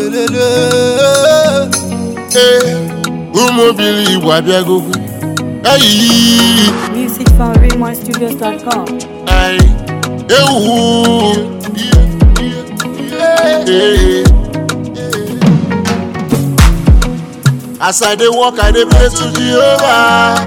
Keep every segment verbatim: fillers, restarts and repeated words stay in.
Umo bili wabiago. Hey. Music from Raymond Studios dot com. Hey. Ewu. Hey. As I dey walk, I dey pray to Jehovah.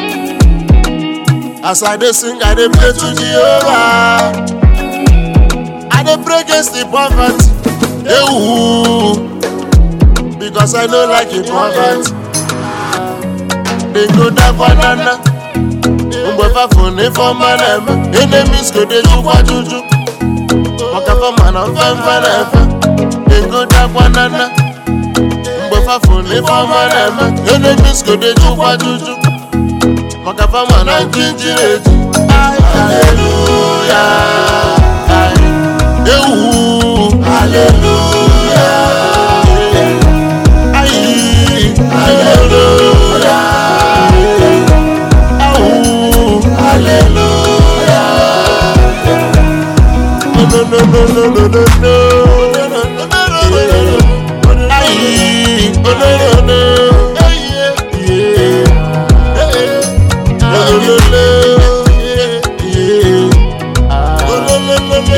As I dey sing, I dey pray to Jehovah. I dey pray against the poverty. Ewu. Because I don't like it poverty. They go down banana. Umbefa phone for man. Enemies go dey do kwa juju. Waka for man and fan fan. They go down banana. Umbefa phone for man. Enemies go dey do kwa juju. Waka for man and ginger. Hallelujah. Ewu. Hallelujah. Hallelujah. Oh, hallelujah. No, no, no, no, no, no, no, no. Aye, oh, no, no, no. Yeah, yeah. No, no, no, yeah. Oh, no, no, no, no,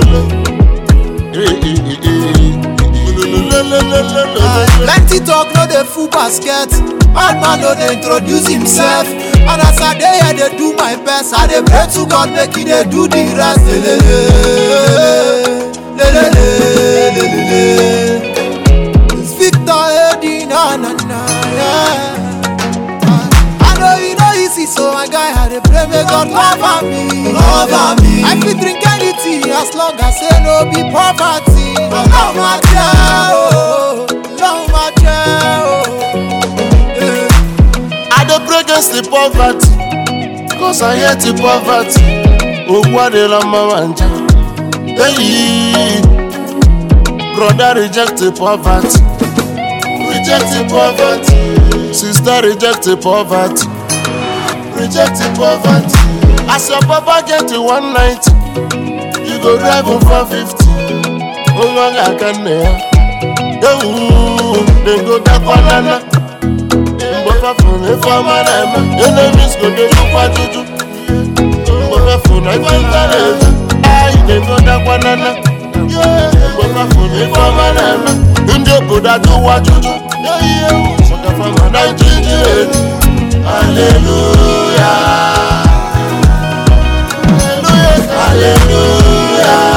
no, no. Plenty talk, no dey full basket. Bad man no dey introduce himself. And as I dey here, dey do my best. I dey pray to God make He dey do the rest. Le, le, le, le, le, le, le. It's Victor Eddie, na na na, yeah. I know you know easy, so my guy I dey pray make God cover me, cover me. I fit drink anything as long as say no be poverty. Love my child, love my child. I dey pray against the poverty, cause I hate the poverty. Oh, what the lama wanja. Hey, brother, reject the poverty. Reject the poverty. Sister, reject the poverty. Reject the poverty. As your papa get to one night, you go drive him for fifty. Oh, my God, can they? They go down banana. Mbofa phone for man. Enemies go dey look for juju. Mbofa phone I find talent. Aye, they go down banana. Mbofa phone for man. Ndio go da do wa juju. Mbofa phone man I juju. Hallelujah. Hallelujah. Hallelujah.